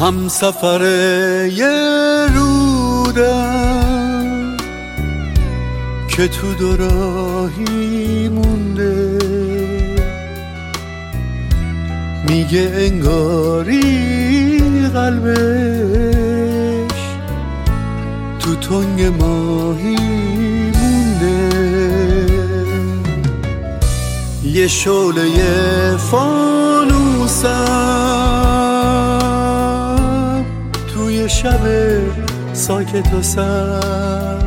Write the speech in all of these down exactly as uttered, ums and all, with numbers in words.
هم سفر یه رودم که تو دوراهی مونده، میگه انگاری قلبش تو تنگ ماهی مونده. یه شعله فانوسم توی شب ساکت و سر،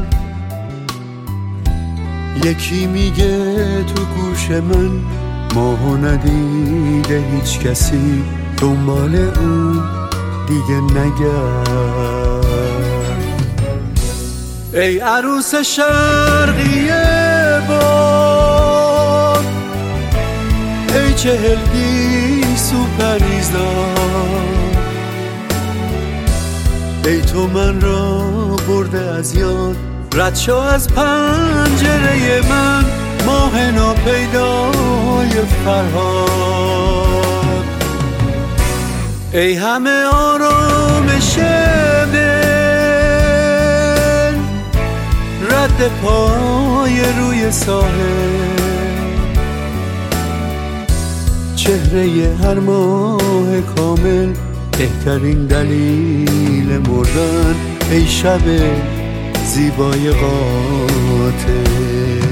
یکی میگه تو گوش من ماهو ندیده هیچ کسی، دنبال اون دیگه نگرد. ای عروس شرقیه باد، ای چهلگی سوپریزدار، ای تو من را برده از یاد، رد شو از پنجره من ماه ناپیدای فرهاد. ای همه آرامش دل، رد پای روی ساحل، چهره هر ماه کامل بهترین دلیل مردن. ای شب زیبای قاتل،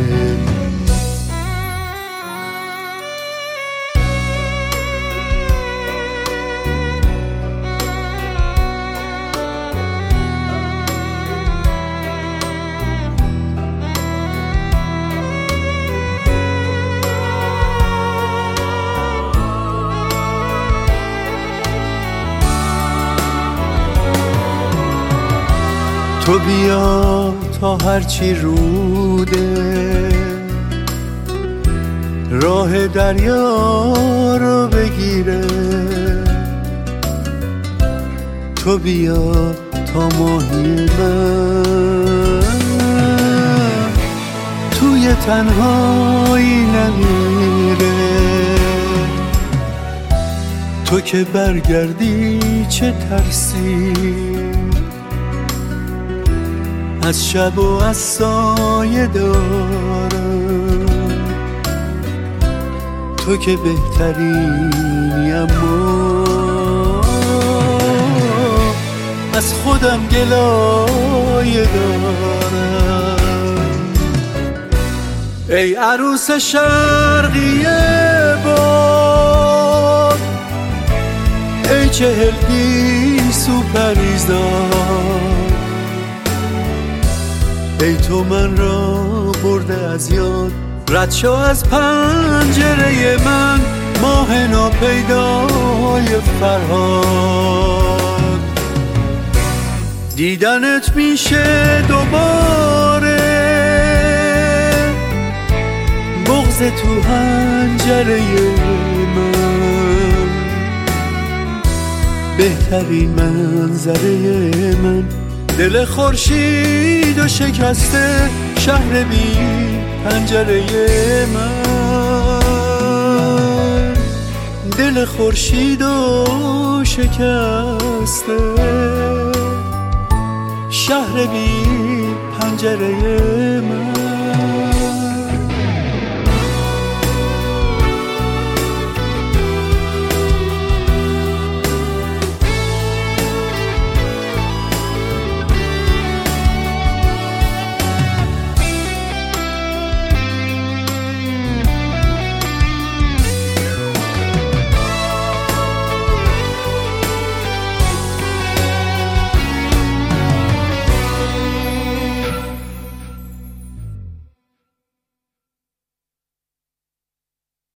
تو بیا تا هرچی روده، راه دریا رو بگیره. تو بیا تا ماهی من توی تنهایی نمیره. تو که برگردی چه ترسی از شب و از سایه دارم، تو که بهترینی اما از خودم گلایه دارم. ای عروس شرقیه باد، ای چهلگی سوپریزدار، ای تو من را برده از یاد، رد شو از پنجره من ماه ناپیدای فرهاد. دیدنت میشه دوباره، بغض تو حنجره من، بهترین منظره من. دل خورشید و شکسته شهر بی پنجره من، دل خورشید و شکسته شهر بی پنجره من.